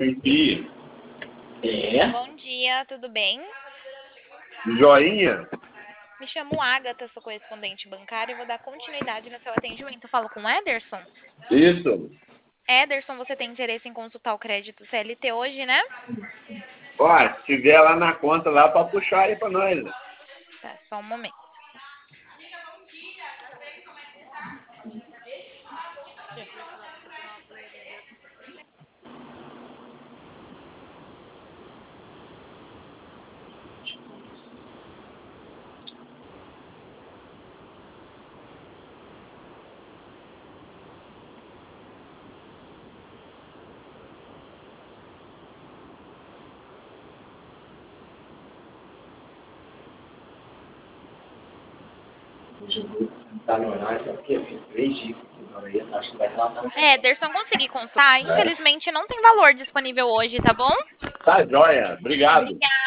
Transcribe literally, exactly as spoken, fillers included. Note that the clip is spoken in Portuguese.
Bom dia. É? Bom dia, tudo bem? Joinha? Me chamo Agatha, sou correspondente bancária e vou dar continuidade no seu atendimento. Eu falo com o Ederson? Isso. Ederson, você tem interesse em consultar o crédito C L T hoje, né? Ó, se tiver lá na conta lá pra puxar aí pra nós. Né? Tá, só um momento. Hoje eu vou tentar no horário, sabe o quê? Eu fiz três dias aqui na hora, acho que vai relatar. Ederson, consegui consultar. Infelizmente não tem valor disponível hoje, tá bom? Tá, joia. Obrigado. Obrigada.